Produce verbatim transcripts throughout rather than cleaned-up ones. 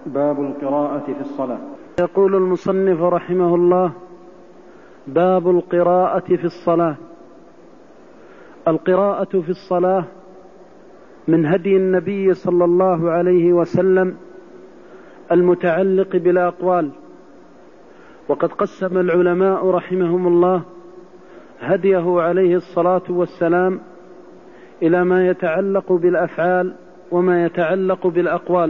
باب القراءة في الصلاة. يقول المصنف رحمه الله: باب القراءة في الصلاة. القراءة في الصلاة من هدي النبي صلى الله عليه وسلم المتعلق بالأقوال، وقد قسم العلماء رحمهم الله هديه عليه الصلاة والسلام إلى ما يتعلق بالأفعال وما يتعلق بالأقوال.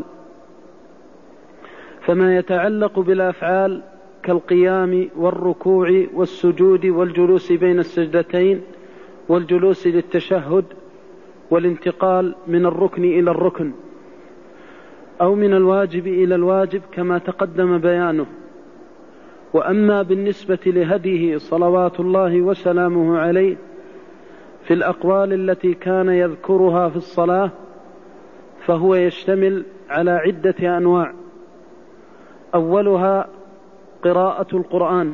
فما يتعلق بالأفعال كالقيام والركوع والسجود والجلوس بين السجدتين والجلوس للتشهد والانتقال من الركن إلى الركن أو من الواجب إلى الواجب كما تقدم بيانه. وأما بالنسبة لهديه صلوات الله وسلامه عليه في الأقوال التي كان يذكرها في الصلاة فهو يشتمل على عدة أنواع. أولها قراءة القرآن،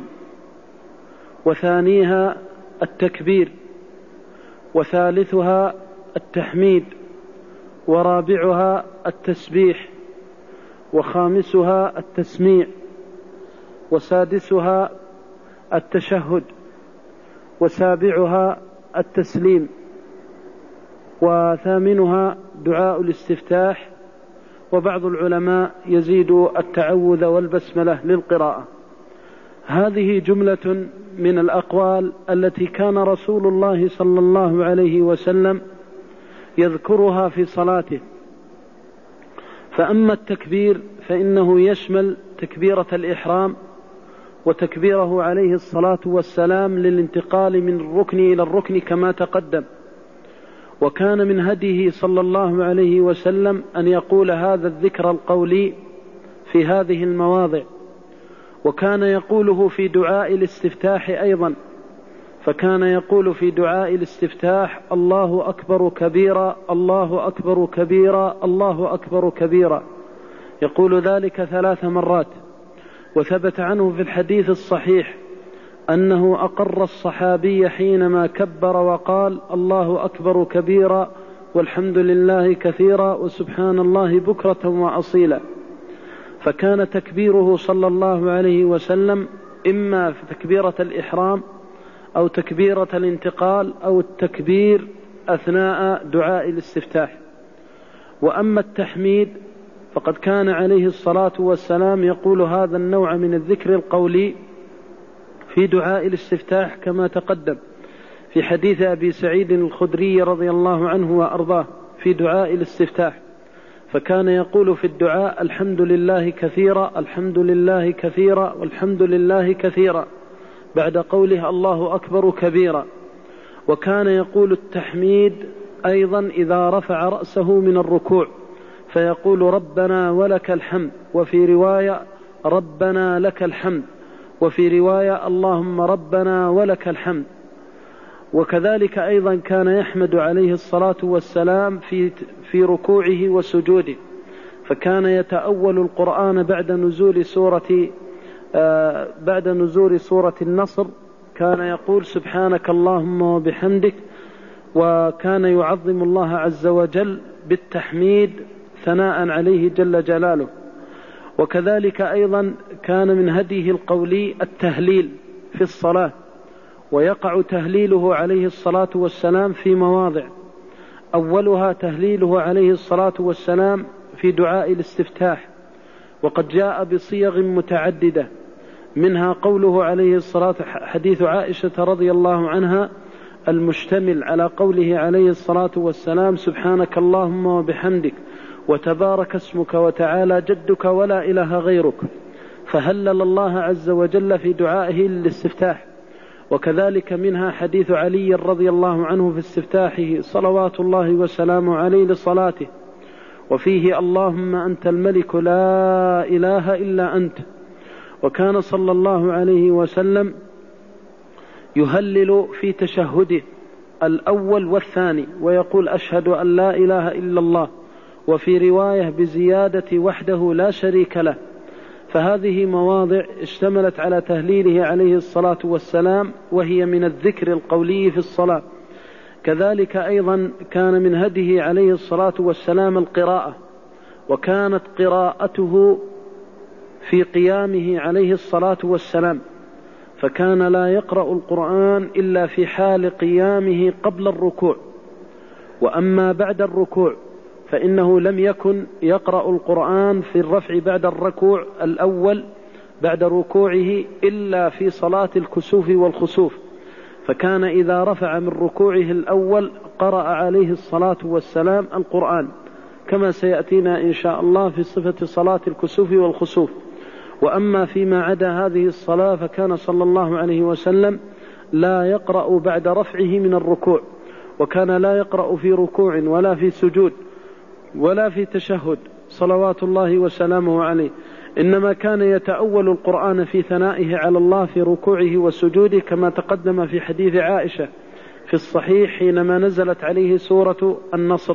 وثانيها التكبير، وثالثها التحميد، ورابعها التسبيح، وخامسها التسميع، وسادسها التشهد، وسابعها التسليم، وثامنها دعاء الاستفتاح. وبعض العلماء يزيد التعوذ والبسملة للقراءة. هذه جملة من الأقوال التي كان رسول الله صلى الله عليه وسلم يذكرها في صلاته. فأما التكبير فإنه يشمل تكبيرة الإحرام وتكبيره عليه الصلاة والسلام للانتقال من الركن إلى الركن كما تقدم. وكان من هديه صلى الله عليه وسلم أن يقول هذا الذكر القولي في هذه المواضع، وكان يقوله في دعاء الاستفتاح أيضا. فكان يقول في دعاء الاستفتاح: الله أكبر كبيرا، الله أكبر كبيرا، الله أكبر كبيرا، يقول ذلك ثلاث مرات. وثبت عنه في الحديث الصحيح أنه أقر الصحابي حينما كبر وقال: الله أكبر كبيرا والحمد لله كثيرا وسبحان الله بكرة وأصيلا. فكان تكبيره صلى الله عليه وسلم إما في تكبيرة الإحرام أو تكبيرة الانتقال أو التكبير أثناء دعاء الاستفتاح. وأما التحميد فقد كان عليه الصلاة والسلام يقول هذا النوع من الذكر القولي في دعاء الاستفتاح كما تقدم في حديث أبي سعيد الخدري رضي الله عنه وأرضاه في دعاء الاستفتاح. فكان يقول في الدعاء: الحمد لله كثيرا، الحمد لله كثيرا، والحمد لله كثيرا، بعد قوله الله أكبر كبيرا. وكان يقول التحميد أيضا إذا رفع رأسه من الركوع فيقول: ربنا ولك الحمد، وفي رواية: ربنا لك الحمد، وفي رواية: اللهم ربنا ولك الحمد. وكذلك أيضا كان يحمد عليه الصلاة والسلام في في ركوعه وسجوده. فكان يتأول القرآن بعد نزول سورة آه بعد نزول سورة النصر كان يقول: سبحانك اللهم وبحمدك. وكان يعظم الله عز وجل بالتحميد ثناء عليه جل جلاله. وكذلك أيضا كان من هديه القولي التهليل في الصلاة، ويقع تهليله عليه الصلاة والسلام في مواضع. أولها تهليله عليه الصلاة والسلام في دعاء الاستفتاح، وقد جاء بصيغ متعددة، منها قوله عليه الصلاة حديث عائشة رضي الله عنها المشتمل على قوله عليه الصلاة والسلام: سبحانك اللهم وبحمدك وتبارك اسمك وتعالى جدك ولا إله غيرك. فهلل الله عز وجل في دعائه للاستفتاح. وكذلك منها حديث علي رضي الله عنه في استفتاحه صلوات الله وسلامه عليه لصلاته، وفيه: اللهم أنت الملك لا إله إلا أنت. وكان صلى الله عليه وسلم يهلل في تشهده الأول والثاني ويقول: أشهد أن لا إله إلا الله، وفي رواية بزيادة: وحده لا شريك له. فهذه مواضع اشتملت على تهليله عليه الصلاة والسلام، وهي من الذكر القولي في الصلاة. كذلك أيضا كان من هديه عليه الصلاة والسلام القراءة، وكانت قراءته في قيامه عليه الصلاة والسلام، فكان لا يقرأ القرآن إلا في حال قيامه قبل الركوع، وأما بعد الركوع فإنه لم يكن يقرأ القرآن في الرفع بعد الركوع الأول بعد ركوعه إلا في صلاة الكسوف والخسوف، فكان إذا رفع من ركوعه الأول قرأ عليه الصلاة والسلام القرآن كما سيأتينا إن شاء الله في صفة صلاة الكسوف والخسوف. وأما فيما عدا هذه الصلاة فكان صلى الله عليه وسلم لا يقرأ بعد رفعه من الركوع، وكان لا يقرأ في ركوع ولا في سجود ولا في تشهد صلوات الله وسلامه عليه، إنما كان يتأول القرآن في ثنائه على الله في ركوعه وسجوده كما تقدم في حديث عائشة في الصحيح حينما نزلت عليه سورة النصر.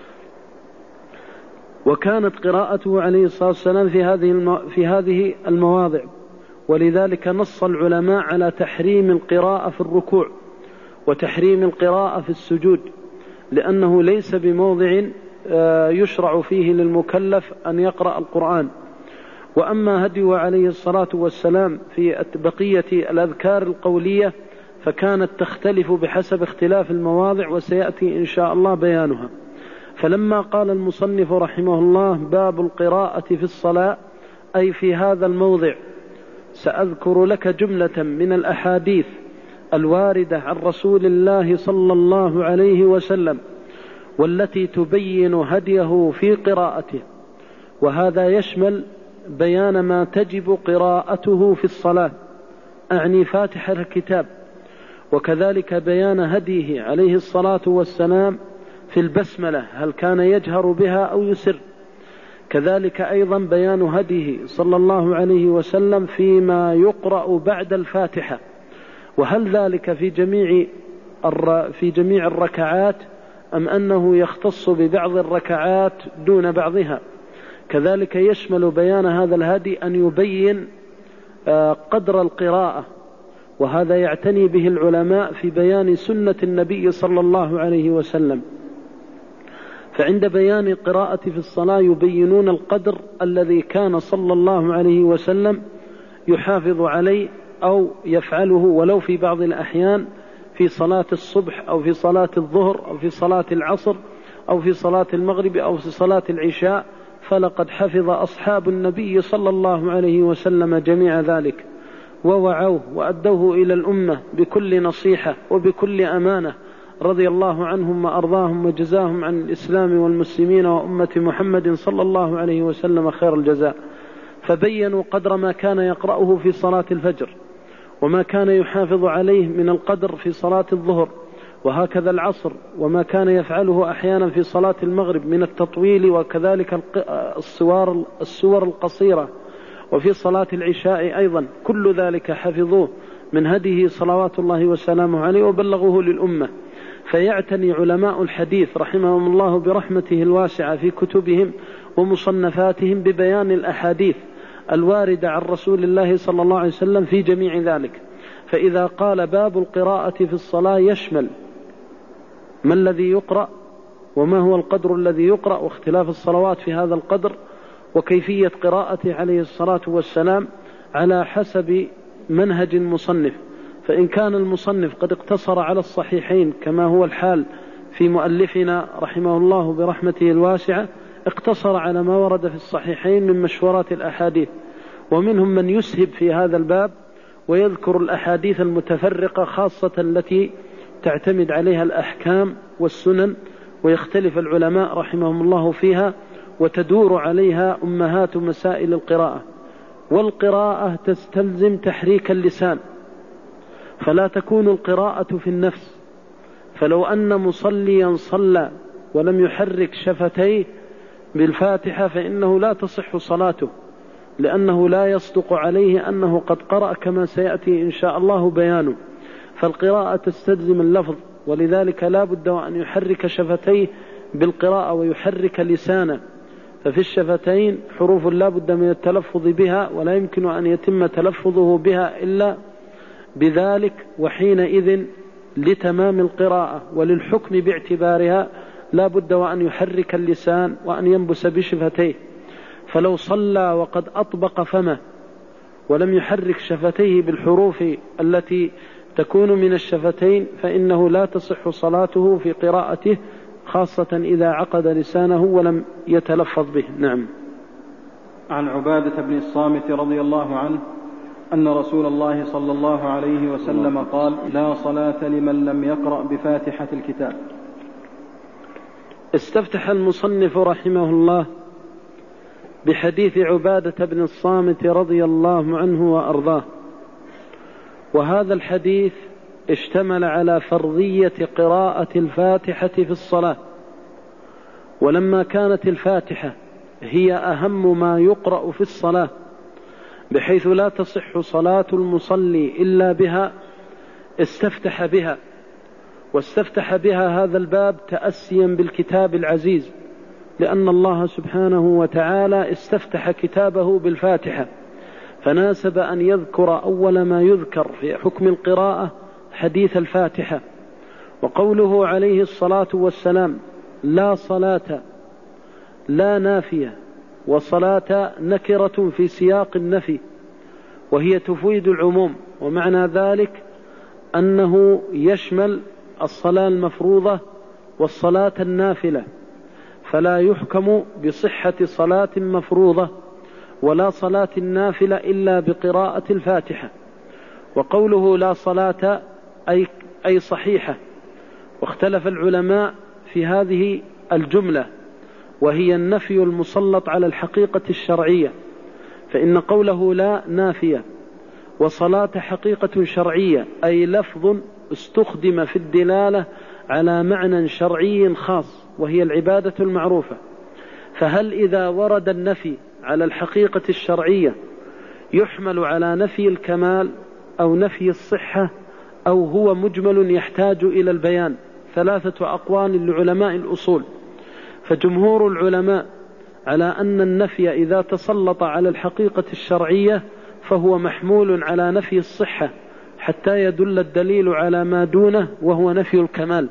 وكانت قراءته عليه الصلاة والسلام في هذه في هذه المواضع، ولذلك نص العلماء على تحريم القراءة في الركوع وتحريم القراءة في السجود، لأنه ليس بموضع يشرع فيه للمكلف أن يقرأ القرآن. وأما هديه عليه الصلاة والسلام في بقية الأذكار القولية فكانت تختلف بحسب اختلاف المواضع، وسيأتي إن شاء الله بيانها. فلما قال المصنف رحمه الله باب القراءة في الصلاة، أي في هذا الموضع سأذكر لك جملة من الأحاديث الواردة عن رسول الله صلى الله عليه وسلم والتي تبين هديه في قراءته، وهذا يشمل بيان ما تجب قراءته في الصلاة، أعني فاتحة الكتاب، وكذلك بيان هديه عليه الصلاة والسلام في البسملة هل كان يجهر بها أو يسر، كذلك أيضا بيان هديه صلى الله عليه وسلم فيما يقرأ بعد الفاتحة، وهل ذلك في جميع في جميع الركعات أم أنه يختص ببعض الركعات دون بعضها. كذلك يشمل بيان هذا الهدي أن يبين قدر القراءة، وهذا يعتني به العلماء في بيان سنة النبي صلى الله عليه وسلم، فعند بيان القراءة في الصلاة يبينون القدر الذي كان صلى الله عليه وسلم يحافظ عليه أو يفعله ولو في بعض الأحيان في صلاة الصبح أو في صلاة الظهر أو في صلاة العصر أو في صلاة المغرب أو في صلاة العشاء، فلقد حفظ أصحاب النبي صلى الله عليه وسلم جميع ذلك ووعوه وأدوه إلى الأمة بكل نصيحة وبكل أمانة، رضي الله عنهم وأرضاهم وجزاهم عن الإسلام والمسلمين وأمة محمد صلى الله عليه وسلم خير الجزاء. فبينوا قدر ما كان يقرأه في صلاة الفجر، وما كان يحافظ عليه من القدر في صلاة الظهر، وهكذا العصر، وما كان يفعله أحيانا في صلاة المغرب من التطويل، وكذلك السور, السور القصيرة، وفي صلاة العشاء أيضا، كل ذلك حفظوه من هديه صلوات الله وسلامه عليه وبلغوه للأمة. فيعتني علماء الحديث رحمهم الله برحمته الواسعة في كتبهم ومصنفاتهم ببيان الأحاديث الواردة عن رسول الله صلى الله عليه وسلم في جميع ذلك. فإذا قال باب القراءة في الصلاة يشمل ما الذي يقرأ وما هو القدر الذي يقرأ واختلاف الصلوات في هذا القدر، وكيفية قراءته عليه الصلاة والسلام على حسب منهج المصنف. فإن كان المصنف قد اقتصر على الصحيحين كما هو الحال في مؤلفنا رحمه الله برحمته الواسعة، اقتصر على ما ورد في الصحيحين من مشورات الأحاديث، ومنهم من يسهب في هذا الباب ويذكر الأحاديث المتفرقة خاصة التي تعتمد عليها الأحكام والسنن، ويختلف العلماء رحمهم الله فيها، وتدور عليها أمهات مسائل القراءة. والقراءة تستلزم تحريك اللسان، فلا تكون القراءة في النفس، فلو أن مصليا صلى ولم يحرك شفتيه بالفاتحة فإنه لا تصح صلاته، لأنه لا يصدق عليه أنه قد قرأ كما سيأتي إن شاء الله بيانه. فالقراءة تستلزم اللفظ، ولذلك لا بد أن يحرك شفتيه بالقراءة ويحرك لسانه، ففي الشفتين حروف لا بد من التلفظ بها، ولا يمكن أن يتم تلفظه بها إلا بذلك، وحينئذ لتمام القراءة وللحكم باعتبارها لا بد وأن يحرك اللسان وأن ينبس بشفتيه، فلو صلى وقد أطبق فمه ولم يحرك شفتيه بالحروف التي تكون من الشفتين فإنه لا تصح صلاته في قراءته، خاصة إذا عقد لسانه ولم يتلفظ به. نعم. عن عبادة بن الصامت رضي الله عنه أن رسول الله صلى الله عليه وسلم قال: لا صلاة لمن لم يقرأ بفاتحة الكتاب. استفتح المصنف رحمه الله بحديث عبادة بن الصامت رضي الله عنه وأرضاه، وهذا الحديث اشتمل على فرضية قراءة الفاتحة في الصلاة، ولما كانت الفاتحة هي أهم ما يقرأ في الصلاة بحيث لا تصح صلاة المصلي إلا بها، استفتح بها، واستفتح بها هذا الباب تأسيا بالكتاب العزيز، لأن الله سبحانه وتعالى استفتح كتابه بالفاتحة، فناسب أن يذكر أول ما يذكر في حكم القراءة حديث الفاتحة. وقوله عليه الصلاة والسلام: لا صلاة، لا نافية، وصلاة نكرة في سياق النفي، وهي تفيد العموم، ومعنى ذلك أنه يشمل الصلاة المفروضة والصلاة النافلة، فلا يحكم بصحة صلاة مفروضة ولا صلاة النافلة إلا بقراءة الفاتحة. وقوله لا صلاة أي, أي صحيحة، واختلف العلماء في هذه الجملة، وهي النفي المسلط على الحقيقة الشرعية، فإن قوله لا نافية، وصلاة حقيقة شرعية أي لفظ استخدم في الدلالة على معنى شرعي خاص، وهي العبادة المعروفة. فهل إذا ورد النفي على الحقيقة الشرعية يحمل على نفي الكمال أو نفي الصحة، أو هو مجمل يحتاج إلى البيان؟ ثلاثة أقوال لعلماء الأصول، فجمهور العلماء على أن النفي إذا تسلط على الحقيقة الشرعية فهو محمول على نفي الصحة حتى يدل الدليل على ما دونه وهو نفي الكمال.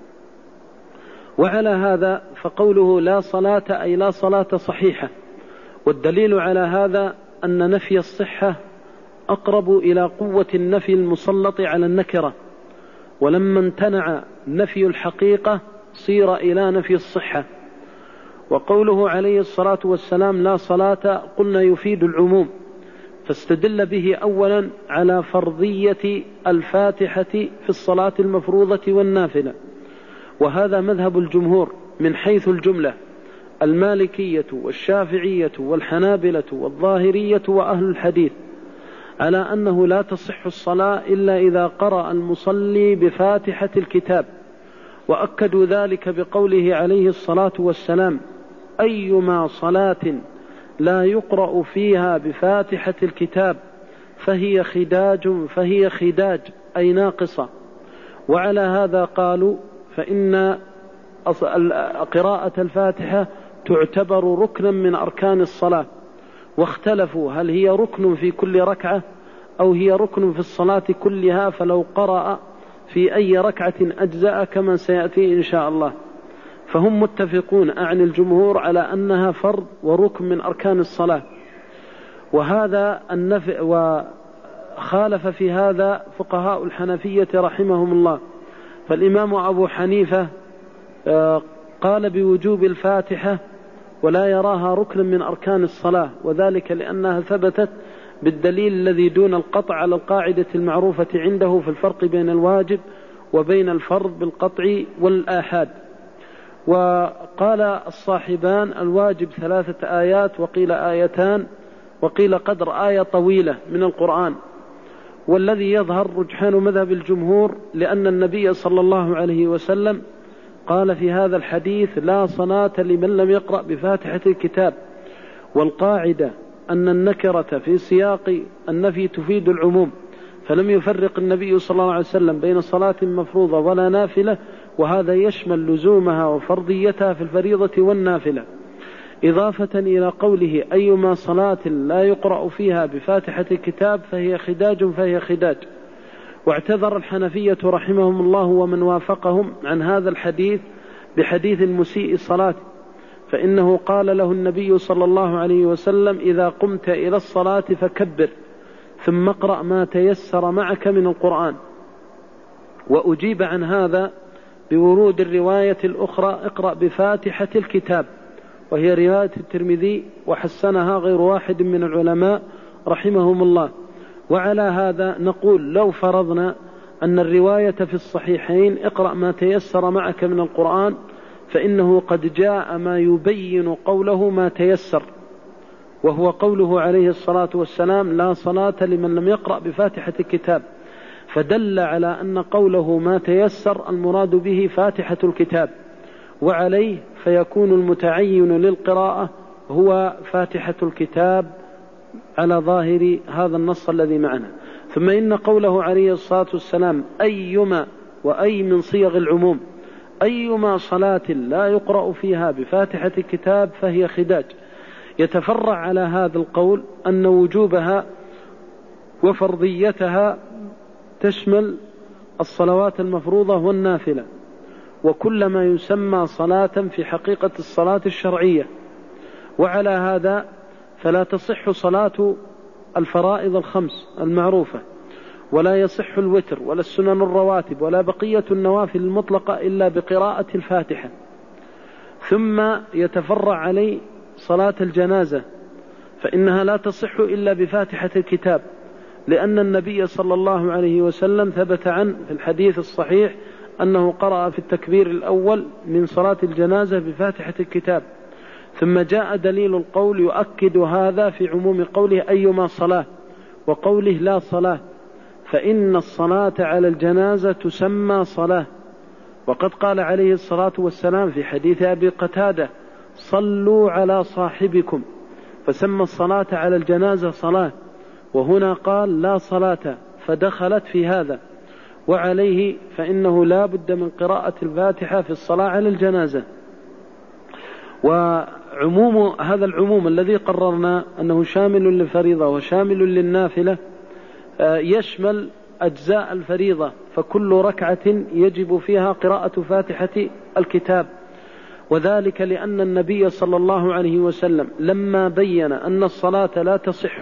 وعلى هذا فقوله لا صلاة أي لا صلاة صحيحة، والدليل على هذا أن نفي الصحة أقرب إلى قوة النفي المسلط على النكرة، ولما امتنع نفي الحقيقة صير إلى نفي الصحة. وقوله عليه الصلاة والسلام لا صلاة قلنا يفيد العموم، فاستدل به أولا على فرضية الفاتحة في الصلاة المفروضة والنافلة، وهذا مذهب الجمهور من حيث الجملة: المالكية والشافعية والحنابلة والظاهرية وأهل الحديث، على أنه لا تصح الصلاة إلا إذا قرأ المصلي بفاتحة الكتاب، وأكدوا ذلك بقوله عليه الصلاة والسلام: أيما صلاة لا يقرأ فيها بفاتحة الكتاب فهي خداج فهي خداج أي ناقصة. وعلى هذا قالوا فإن قراءة الفاتحة تعتبر ركنا من أركان الصلاة، واختلفوا هل هي ركن في كل ركعة أو هي ركن في الصلاة كلها، فلو قرأ في أي ركعة أجزاء كما سيأتي إن شاء الله. فهم متفقون أعني الجمهور على أنها فرض وركن من أركان الصلاة، وهذا النفي. وخالف في هذا فقهاء الحنفية رحمهم الله، فالإمام أبو حنيفة قال بوجوب الفاتحة ولا يراها ركنا من أركان الصلاة، وذلك لأنها ثبتت بالدليل الذي دون القطع على القاعدة المعروفة عنده في الفرق بين الواجب وبين الفرض بالقطع والآحاد. وقال الصاحبان الواجب ثلاثة آيات، وقيل آيتان، وقيل قدر آية طويلة من القرآن. والذي يظهر رجحان مذهب الجمهور لأن النبي صلى الله عليه وسلم قال في هذا الحديث لا صلاة لمن لم يقرأ بفاتحة الكتاب، والقاعدة أن النكرة في سياق النفي تفيد العموم، فلم يفرق النبي صلى الله عليه وسلم بين صلاة مفروضة ولا نافلة، وهذا يشمل لزومها وفرضيتها في الفريضة والنافلة، إضافة إلى قوله أيما صلاة لا يقرأ فيها بفاتحة الكتاب فهي خداج فهي خداج. واعتذر الحنفية رحمهم الله ومن وافقهم عن هذا الحديث بحديث المسيء صلاته، فإنه قال له النبي صلى الله عليه وسلم: إذا قمت إلى الصلاة فكبر ثم اقرأ ما تيسر معك من القرآن. وأجيب عن هذا بورود الرواية الأخرى: اقرأ بفاتحة الكتاب، وهي رواية الترمذي وحسنها غير واحد من العلماء رحمهم الله. وعلى هذا نقول: لو فرضنا أن الرواية في الصحيحين اقرأ ما تيسر معك من القرآن، فإنه قد جاء ما يبين قوله ما تيسر، وهو قوله عليه الصلاة والسلام: لا صلاة لمن لم يقرأ بفاتحة الكتاب، فدل على أن قوله ما تيسر المراد به فاتحة الكتاب، وعليه فيكون المتعين للقراءة هو فاتحة الكتاب على ظاهر هذا النص الذي معنا. ثم إن قوله عليه الصلاة والسلام: أيما، وأي من صيغ العموم، أيما صلاة لا يقرأ فيها بفاتحة الكتاب فهي خداج. يتفرع على هذا القول أن وجوبها وفرضيتها تشمل الصلوات المفروضة والنافلة، وكل ما يسمى صلاة في حقيقة الصلاة الشرعية. وعلى هذا فلا تصح صلاة الفرائض الخمس المعروفة، ولا يصح الوتر ولا السنن الرواتب ولا بقية النوافل المطلقة إلا بقراءة الفاتحة. ثم يتفرع عليه صلاة الجنازة، فإنها لا تصح إلا بفاتحة الكتاب، لأن النبي صلى الله عليه وسلم ثبت عنه في الحديث الصحيح أنه قرأ في التكبير الأول من صلاة الجنازة بفاتحة الكتاب. ثم جاء دليل القول يؤكد هذا في عموم قوله: أيما صلاة، وقوله: لا صلاة، فإن الصلاة على الجنازة تسمى صلاة. وقد قال عليه الصلاة والسلام في حديث أبي قتادة: صلوا على صاحبكم، فسمى الصلاة على الجنازة صلاة. وهنا قال: لا صلاة، فدخلت في هذا. وعليه فإنه لا بد من قراءة الفاتحة في الصلاة على الجنازة. وعموم هذا العموم الذي قررنا أنه شامل للفريضة وشامل للنافلة يشمل أجزاء الفريضة، فكل ركعة يجب فيها قراءة فاتحة الكتاب. وذلك لأن النبي صلى الله عليه وسلم لما بين أن الصلاة لا تصح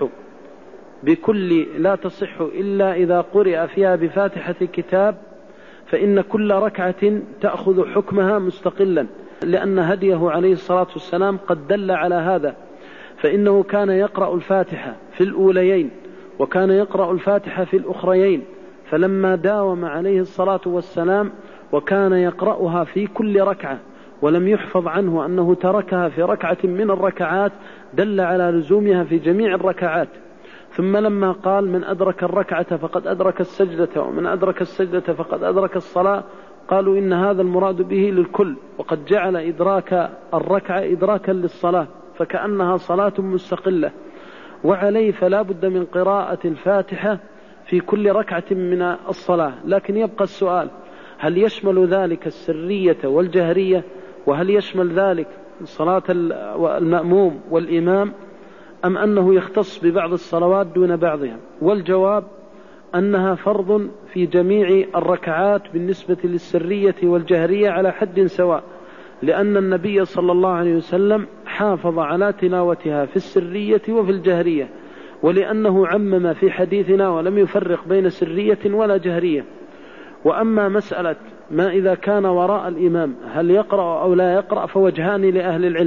بكل لا تصح إلا إذا قرئ فيها بفاتحة الكتاب، فإن كل ركعة تأخذ حكمها مستقلا، لأن هديه عليه الصلاة والسلام قد دل على هذا. فإنه كان يقرأ الفاتحة في الأوليين، وكان يقرأ الفاتحة في الأخريين، فلما داوم عليه الصلاة والسلام وكان يقرأها في كل ركعة ولم يحفظ عنه أنه تركها في ركعة من الركعات، دل على لزومها في جميع الركعات. ثم لما قال: من أدرك الركعة فقد أدرك السجدة، ومن أدرك السجدة فقد أدرك الصلاة، قالوا إن هذا المراد به للكل، وقد جعل إدراك الركعة إدراكا للصلاة، فكأنها صلاة مستقلة. وعليه فلا بد من قراءة الفاتحة في كل ركعة من الصلاة. لكن يبقى السؤال: هل يشمل ذلك السرية والجهرية؟ وهل يشمل ذلك صلاة المأموم والإمام، أم أنه يختص ببعض الصلوات دون بعضها؟ والجواب أنها فرض في جميع الركعات بالنسبة للسرية والجهرية على حد سواء، لأن النبي صلى الله عليه وسلم حافظ على تلاوتها في السرية وفي الجهرية، ولأنه عمم في حديثنا ولم يفرق بين سرية ولا جهرية. وأما مسألة ما إذا كان وراء الإمام هل يقرأ أو لا يقرأ، فوجهان لأهل العلم.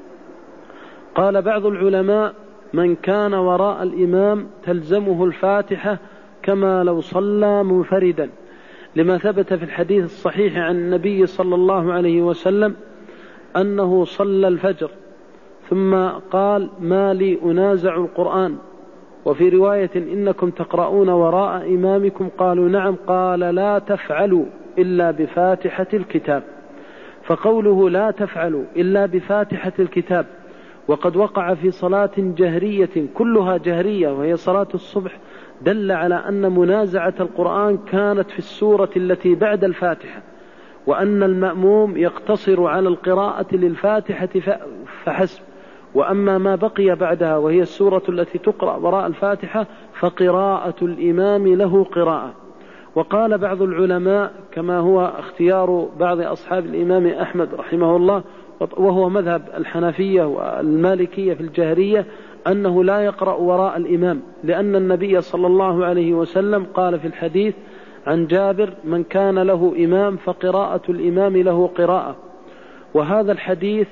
قال بعض العلماء: من كان وراء الإمام تلزمه الفاتحة كما لو صلى منفردا، لما ثبت في الحديث الصحيح عن النبي صلى الله عليه وسلم أنه صلى الفجر ثم قال: ما لي أنازع القرآن. وفي رواية: إنكم تقرؤون وراء إمامكم؟ قالوا: نعم. قال: لا تفعلوا إلا بفاتحة الكتاب. فقوله لا تفعلوا إلا بفاتحة الكتاب وقد وقع في صلاة جهرية كلها جهرية وهي صلاة الصبح، دل على أن منازعة القرآن كانت في السورة التي بعد الفاتحة، وأن المأموم يقتصر على القراءة للفاتحة فحسب، وأما ما بقي بعدها وهي السورة التي تقرأ وراء الفاتحة فقراءة الإمام له قراءة. وقال بعض العلماء كما هو اختيار بعض أصحاب الإمام أحمد رحمه الله وهو مذهب الحنفية والمالكية في الجهرية أنه لا يقرأ وراء الإمام، لأن النبي صلى الله عليه وسلم قال في الحديث عن جابر: من كان له إمام فقراءة الإمام له قراءة. وهذا الحديث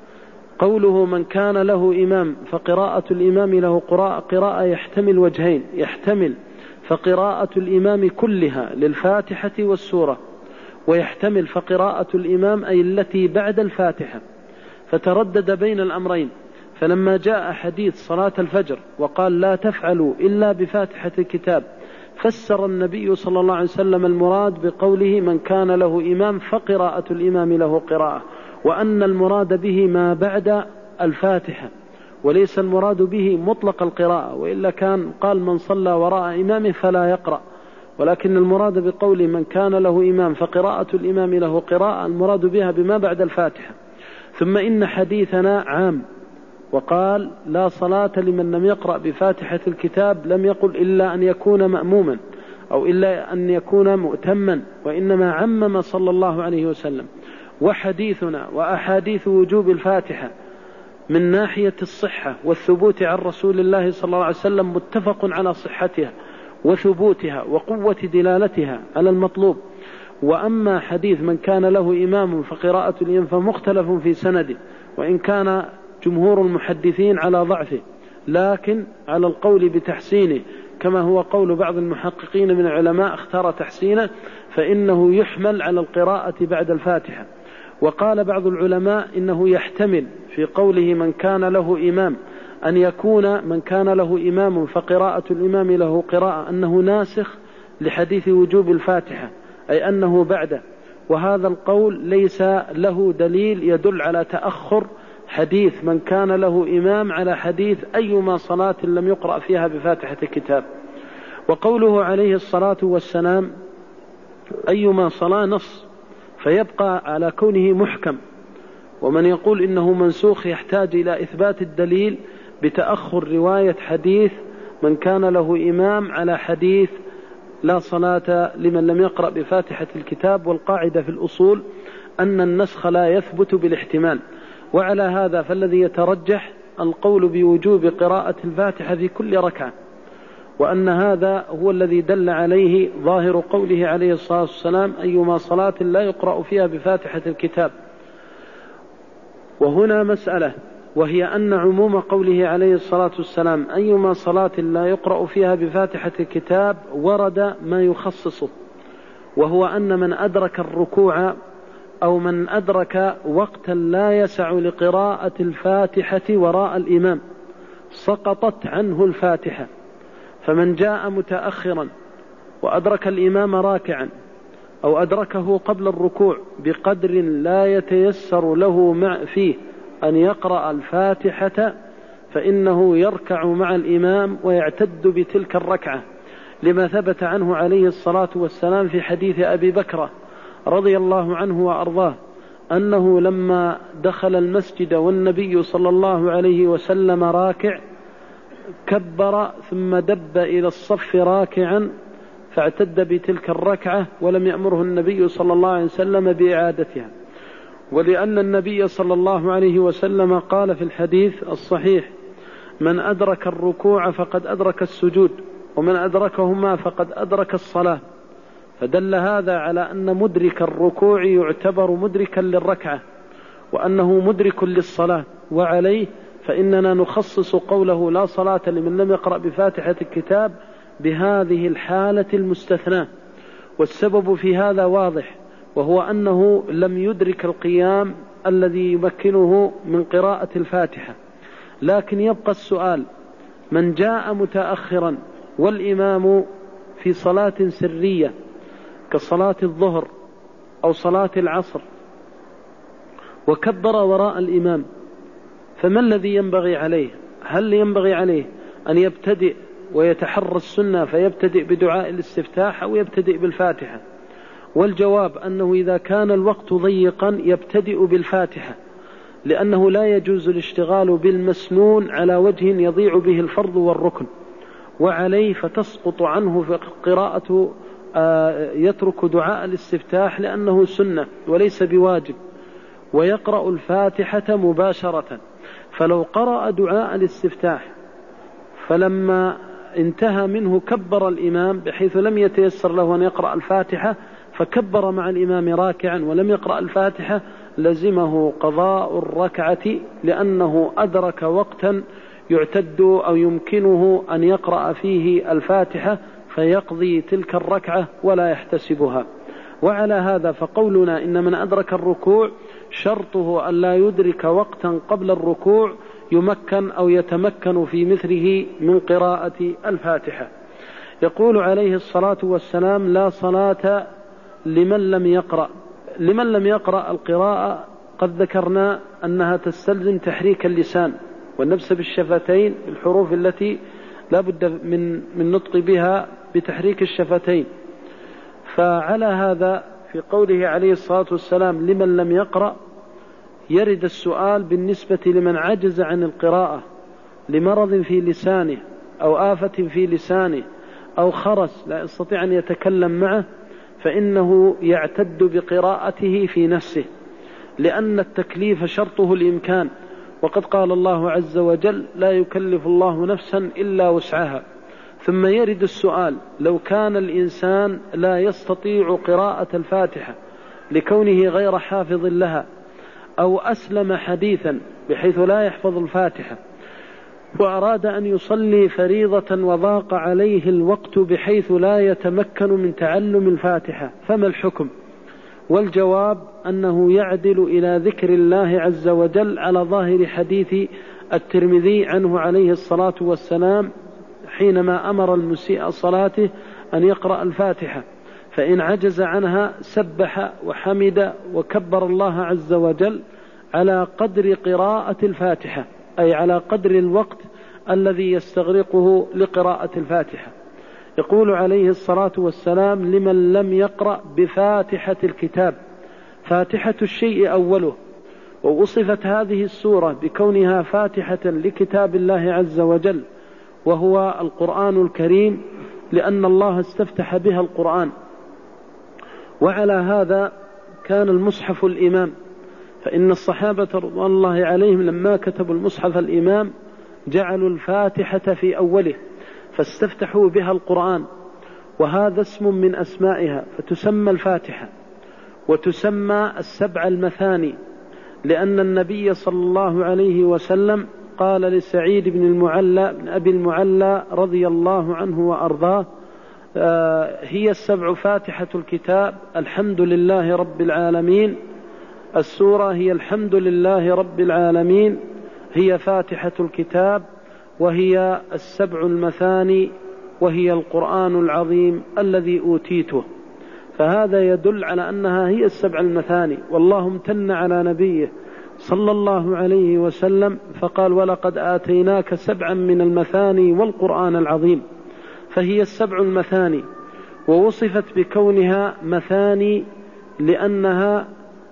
قوله من كان له إمام فقراءة الإمام له قراءة يحتمل وجهين: يحتمل فقراءة الإمام كلها للفاتحة والسورة، ويحتمل فقراءة الإمام أي التي بعد الفاتحة، فتردد بين الأمرين. فلما جاء حديث صلاة الفجر وقال لا تفعلوا إلا بفاتحة الكتاب، فسر النبي صلى الله عليه وسلم المراد بقوله من كان له إمام فقراءة الإمام له قراءة، وأن المراد به ما بعد الفاتحة، وليس المراد به مطلق القراءة، وإلا كان قال من صلى وراء إمامه فلا يقرأ، ولكن المراد بقول من كان له إمام فقراءة الإمام له قراءة المراد بها بما بعد الفاتحة. ثم إن حديثنا عام، وقال لا صلاة لمن لم يقرأ بفاتحة الكتاب، لم يقل إلا أن يكون مأموما أو إلا أن يكون مؤتما، وإنما عمم صلى الله عليه وسلم. وحديثنا وأحاديث وجوب الفاتحة من ناحية الصحة والثبوت عن رسول الله صلى الله عليه وسلم متفق على صحتها وثبوتها وقوة دلالتها على المطلوب. وأما حديث من كان له إمام فقراءة الإمام فمختلف في سنده، وإن كان جمهور المحدثين على ضعفه، لكن على القول بتحسينه كما هو قول بعض المحققين من العلماء اختار تحسينه، فإنه يحمل على القراءة بعد الفاتحة. وقال بعض العلماء إنه يحتمل في قوله من كان له إمام أن يكون من كان له إمام فقراءة الإمام له قراءة أنه ناسخ لحديث وجوب الفاتحة، أي أنه بعده. وهذا القول ليس له دليل يدل على تأخر حديث من كان له إمام على حديث أيما صلاة لم يقرأ فيها بفاتحة الكتاب. وقوله عليه الصلاة والسلام أيما صلاة نص، فيبقى على كونه محكم. ومن يقول إنه منسوخ يحتاج إلى إثبات الدليل بتأخر رواية حديث من كان له إمام على حديث لا صلاة لمن لم يقرأ بفاتحة الكتاب. والقاعدة في الأصول أن النسخ لا يثبت بالاحتمال، وعلى هذا فالذي يترجح القول بوجوب قراءة الفاتحة في كل ركعة، وأن هذا هو الذي دل عليه ظاهر قوله عليه الصلاة والسلام أيما صلاة لا يقرأ فيها بفاتحة الكتاب. وهنا مسألة، وهي أن عموم قوله عليه الصلاة والسلام أيما صلاة لا يقرأ فيها بفاتحة الكتاب ورد ما يخصصه، وهو أن من أدرك الركوع أو من أدرك وقتا لا يسع لقراءة الفاتحة وراء الإمام سقطت عنه الفاتحة. فمن جاء متأخرا وأدرك الإمام راكعا أو أدركه قبل الركوع بقدر لا يتيسر له مع فيه أن يقرأ الفاتحة، فإنه يركع مع الإمام ويعتد بتلك الركعة، لما ثبت عنه عليه الصلاة والسلام في حديث أبي بكر رضي الله عنه وأرضاه أنه لما دخل المسجد والنبي صلى الله عليه وسلم راكع كبر ثم دب إلى الصف راكعا فاعتد بتلك الركعة، ولم يأمره النبي صلى الله عليه وسلم بإعادتها. ولأن النبي صلى الله عليه وسلم قال في الحديث الصحيح من أدرك الركوع فقد أدرك السجود، ومن أدركهما فقد أدرك الصلاة. فدل هذا على أن مدرك الركوع يعتبر مدركا للركعة، وأنه مدرك للصلاة. وعليه فإننا نخصص قوله لا صلاة لمن لم يقرأ بفاتحة الكتاب بهذه الحالة المستثناة. والسبب في هذا واضح، وهو أنه لم يدرك القيام الذي يمكنه من قراءة الفاتحة. لكن يبقى السؤال: من جاء متأخرا والإمام في صلاة سرية كصلاة الظهر أو صلاة العصر وكبر وراء الإمام، فما الذي ينبغي عليه؟ هل ينبغي عليه أن يبتدئ ويتحرى السنة فيبتدئ بدعاء الاستفتاح أو يبتدئ بالفاتحة؟ والجواب أنه إذا كان الوقت ضيقا يبتدئ بالفاتحة، لأنه لا يجوز الاشتغال بالمسنون على وجه يضيع به الفرض والركن، وعليه فتسقط عنه في قراءة يترك دعاء الاستفتاح لأنه سنة وليس بواجب، ويقرأ الفاتحة مباشرة. فلو قرأ دعاء الاستفتاح فلما انتهى منه كبر الإمام بحيث لم يتيسر له أن يقرأ الفاتحة، فكبر مع الإمام راكعا ولم يقرأ الفاتحة، لزمه قضاء الركعة، لأنه أدرك وقتا يعتد أو يمكنه أن يقرأ فيه الفاتحة، فيقضي تلك الركعة ولا يحتسبها. وعلى هذا فقولنا إن من أدرك الركوع شرطه أن لا يدرك وقتا قبل الركوع يمكن أو يتمكن في مثله من قراءة الفاتحة. يقول عليه الصلاة والسلام: لا صلاة لمن لم يقرأ. لمن لم يقرأ القراءة قد ذكرنا أنها تستلزم تحريك اللسان والنبس بالشفتين، الحروف التي لا بد من من نطق بها بتحريك الشفتين. فعلى هذا في قوله عليه الصلاة والسلام لمن لم يقرأ يرد السؤال بالنسبة لمن عجز عن القراءة لمرض في لسانه أو آفة في لسانه أو خرس لا يستطيع أن يتكلم معه، فإنه يعتد بقراءته في نفسه، لأن التكليف شرطه الإمكان، وقد قال الله عز وجل: لا يكلف الله نفسا إلا وسعها. ثم يرد السؤال: لو كان الإنسان لا يستطيع قراءة الفاتحة لكونه غير حافظ لها، أو أسلم حديثا بحيث لا يحفظ الفاتحة، وأراد أن يصلي فريضة وضاق عليه الوقت بحيث لا يتمكن من تعلم الفاتحة، فما الحكم؟ والجواب أنه يعدل إلى ذكر الله عز وجل على ظاهر حديث الترمذي عنه عليه الصلاة والسلام حينما أمر المسيء صلاته أن يقرأ الفاتحة، فإن عجز عنها سبح وحمد وكبر الله عز وجل على قدر قراءة الفاتحة، أي على قدر الوقت الذي يستغرقه لقراءة الفاتحة. يقول عليه الصلاة والسلام: لمن لم يقرأ بفاتحة الكتاب. فاتحة الشيء أوله، ووصفت هذه السورة بكونها فاتحة لكتاب الله عز وجل وهو القرآن الكريم، لأن الله استفتح بها القرآن. وعلى هذا كان المصحف الإمام، فإن الصحابة رضوان الله عليهم لما كتبوا المصحف الإمام جعلوا الفاتحة في أوله فاستفتحوا بها القرآن، وهذا اسم من أسمائها، فتسمى الفاتحة وتسمى السبع المثاني، لأن النبي صلى الله عليه وسلم قال لسعيد بن المعلى بن أبي المعلى رضي الله عنه وأرضاه: آه هي السبع فاتحة الكتاب، الحمد لله رب العالمين. السورة هي الحمد لله رب العالمين، هي فاتحة الكتاب، وهي السبع المثاني، وهي القرآن العظيم الذي أوتيته. فهذا يدل على أنها هي السبع المثاني، والله امتن على نبيه صلى الله عليه وسلم فقال: ولقد آتيناك سبعا من المثاني والقرآن العظيم. فهي السبع المثاني، ووصفت بكونها مثاني لأنها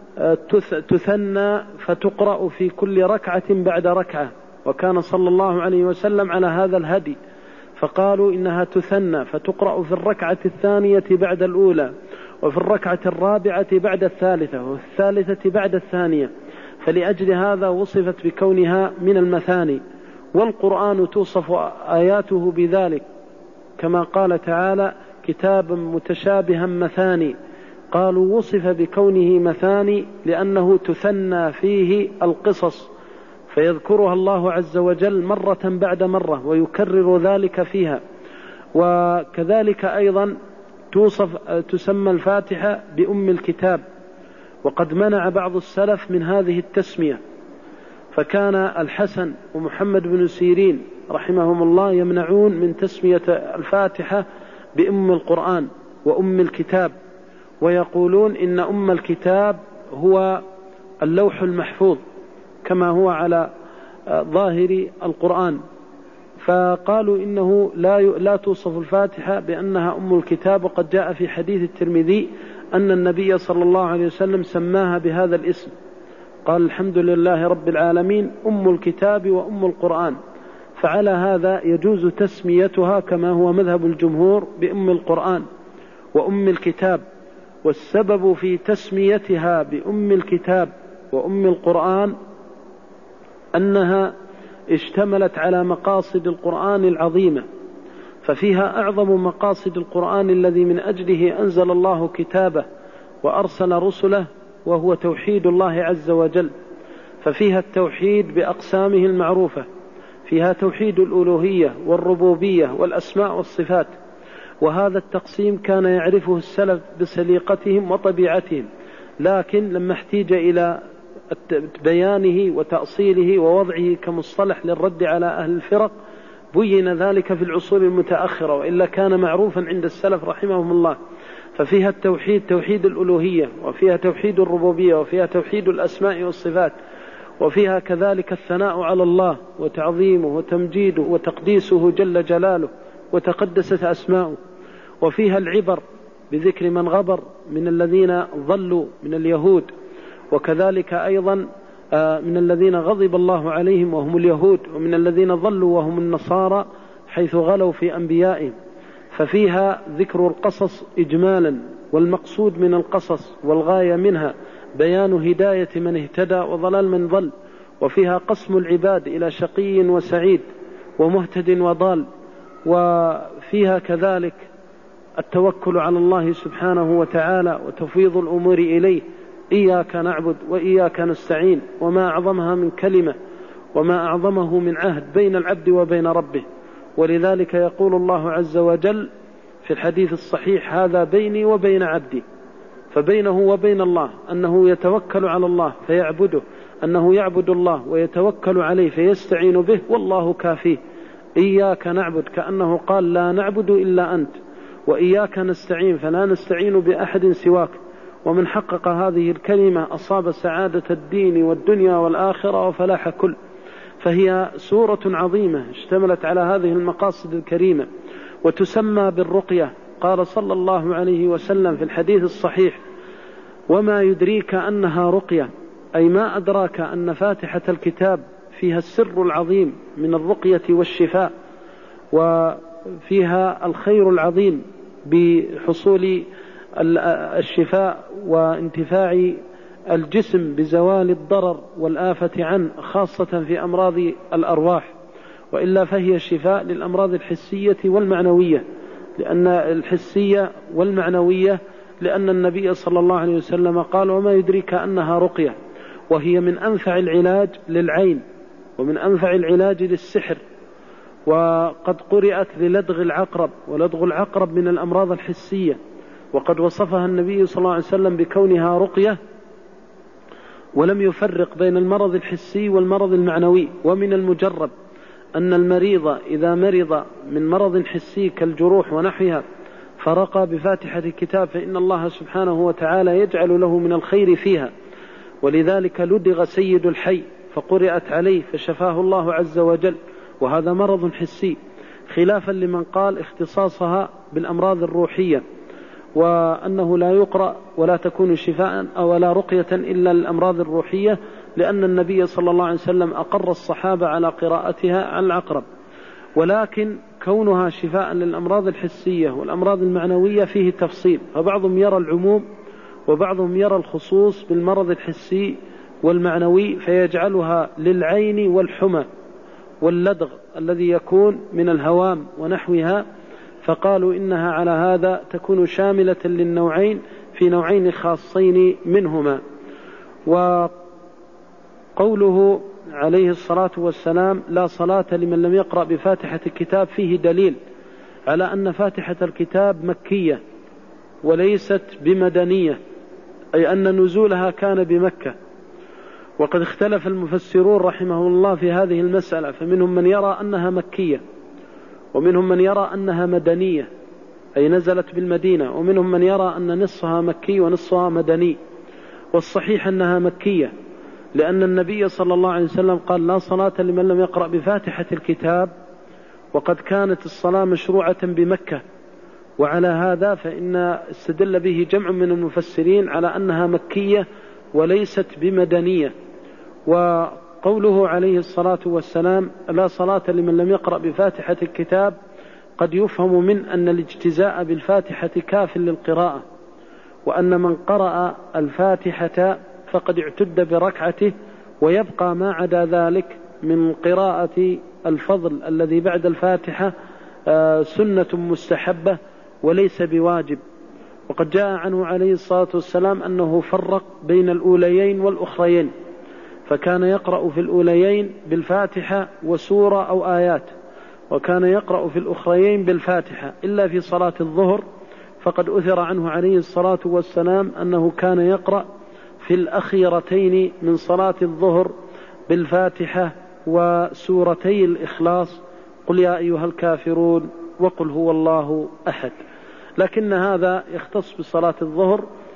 تثنى فتقرأ في كل ركعة بعد ركعة، وكان صلى الله عليه وسلم على هذا الهدي، فقالوا إنها تثنى فتقرأ في الركعة الثانية بعد الأولى، وفي الركعة الرابعة بعد الثالثة، وفي الثالثة بعد الثانية، فلأجل هذا وصفت بكونها من المثاني. والقرآن توصف آياته بذلك، كما قال تعالى: كتابا متشابها مثاني. قالوا وصف بكونه مثاني لأنه تثنى فيه القصص، فيذكرها الله عز وجل مرة بعد مرة ويكرر ذلك فيها. وكذلك أيضا توصف تسمى الفاتحة بأم الكتاب، وقد منع بعض السلف من هذه التسمية، فكان الحسن ومحمد بن سيرين رحمهم الله يمنعون من تسمية الفاتحة بأم القرآن وأم الكتاب، ويقولون إن أم الكتاب هو اللوح المحفوظ كما هو على ظاهر القرآن. فقالوا إنه لا لا توصف الفاتحة بأنها أم الكتاب، وقد جاء في حديث الترمذي أن النبي صلى الله عليه وسلم سماها بهذا الاسم، قال: الحمد لله رب العالمين أم الكتاب وأم القرآن. فعلى هذا يجوز تسميتها كما هو مذهب الجمهور بأم القرآن، وأم الكتاب. والسبب في تسميتها بأم الكتاب وأم القرآن أنها اشتملت على مقاصد القرآن العظيمة، ففيها أعظم مقاصد القرآن الذي من أجله أنزل الله كتابه وأرسل رسله، وهو توحيد الله عز وجل. ففيها التوحيد بأقسامه المعروفة، فيها توحيد الألوهية والربوبية والأسماء والصفات، وهذا التقسيم كان يعرفه السلف بسليقتهم وطبيعتهم، لكن لما احتيج إلى بيانه وتأصيله ووضعه كمصطلح للرد على أهل الفرق بين ذلك في العصور المتأخرة، وإلا كان معروفا عند السلف رحمهم الله. ففيها التوحيد توحيد الألوهية، وفيها توحيد الربوبية، وفيها توحيد الأسماء والصفات، وفيها كذلك الثناء على الله وتعظيمه وتمجيده وتقديسه جل جلاله وتقدست أسماؤه، وفيها العبر بذكر من غبر من الذين ضلوا من اليهود، وكذلك أيضا من الذين غضب الله عليهم وهم اليهود، ومن الذين ضلوا وهم النصارى حيث غلوا في أنبيائهم. ففيها ذكر القصص إجمالا، والمقصود من القصص والغاية منها بيان هداية من اهتدى وضلال من ضل. وفيها قسم العباد إلى شقي وسعيد ومهتد وضال. وفيها كذلك التوكل على الله سبحانه وتعالى وتفويض الأمور إليه، إياك نعبد وإياك نستعين، وما أعظمها من كلمة وما أعظمه من عهد بين العبد وبين ربه. ولذلك يقول الله عز وجل في الحديث الصحيح: هذا بيني وبين عبدي. فبينه وبين الله أنه يتوكل على الله فيعبده، أنه يعبد الله ويتوكل عليه فيستعين به، والله كافيه. إياك نعبد كأنه قال لا نعبد إلا أنت، وإياك نستعين فلا نستعين بأحد سواك. ومن حقق هذه الكلمة أصاب سعادة الدين والدنيا والآخرة وفلاح كل. فهي سورة عظيمة اشتملت على هذه المقاصد الكريمة، وتسمى بالرقية. قال صلى الله عليه وسلم في الحديث الصحيح: وما يدريك أنها رقية، أي ما أدراك أن فاتحة الكتاب فيها السر العظيم من الرقية والشفاء، وفيها الخير العظيم بحصول الشفاء وانتفاع الجسم بزوال الضرر والآفة عنه، خاصة في أمراض الأرواح. وإلا فهي شفاء للأمراض الحسية والمعنوية، لأن الحسية والمعنوية لأن النبي صلى الله عليه وسلم قال: وما يدريك أنها رقية. وهي من أنفع العلاج للعين، ومن أنفع العلاج للسحر، وقد قرأت للدغ العقرب، ولدغ العقرب من الأمراض الحسية، وقد وصفها النبي صلى الله عليه وسلم بكونها رقية، ولم يفرق بين المرض الحسي والمرض المعنوي. ومن المجرب أن المريض إذا مرض من مرض حسي كالجروح ونحوها فرقى بفاتحة الكتاب فإن الله سبحانه وتعالى يجعل له من الخير فيها. ولذلك لدغ سيد الحي فقرأت عليه فشفاه الله عز وجل، وهذا مرض حسي، خلافا لمن قال اختصاصها بالأمراض الروحية، وأنه لا يقرأ ولا تكون شفاء أو لا رقية إلا للأمراض الروحية، لأن النبي صلى الله عليه وسلم أقر الصحابة على قراءتها على العقرب. ولكن كونها شفاء للأمراض الحسية والأمراض المعنوية فيه تفصيل، فبعضهم يرى العموم وبعضهم يرى الخصوص بالمرض الحسي والمعنوي، فيجعلها للعين والحمى واللدغ الذي يكون من الهوام ونحوها، فقالوا إنها على هذا تكون شاملة للنوعين في نوعين خاصين منهما. وقوله عليه الصلاة والسلام: لا صلاة لمن لم يقرأ بفاتحة الكتاب، فيه دليل على أن فاتحة الكتاب مكية وليست بمدنية، أي أن نزولها كان بمكة. وقد اختلف المفسرون رحمه الله في هذه المسألة، فمنهم من يرى أنها مكية، ومنهم من يرى أنها مدنية أي نزلت بالمدينة، ومنهم من يرى أن نصها مكي ونصها مدني. والصحيح أنها مكية، لأن النبي صلى الله عليه وسلم قال: لا صلاة لمن لم يقرأ بفاتحة الكتاب، وقد كانت الصلاة مشروعة بمكة. وعلى هذا فإن استدل به جمع من المفسرين على أنها مكية وليست بمدنية. وقوله عليه الصلاة والسلام: لا صلاة لمن لم يقرأ بفاتحة الكتاب، قد يفهم من أن الاجتزاء بالفاتحة كاف للقراءة، وأن من قرأ الفاتحة فقد اعتد بركعته، ويبقى ما عدا ذلك من قراءة الفضل الذي بعد الفاتحة سنة مستحبة وليس بواجب. وقد جاء عنه عليه الصلاة والسلام أنه فرق بين الأوليين والأخريين، فكان يقرأ في الأوليين بالفاتحة وسورة أو آيات، وكان يقرأ في الأخريين بالفاتحة، إلا في صلاة الظهر فقد أثر عنه عليه الصلاة والسلام أنه كان يقرأ في الأخيرتين من صلاة الظهر بالفاتحة وسورتي الإخلاص، قل يا أيها الكافرون وقل هو الله أحد. لكن هذا يختص بصلاة الظهر،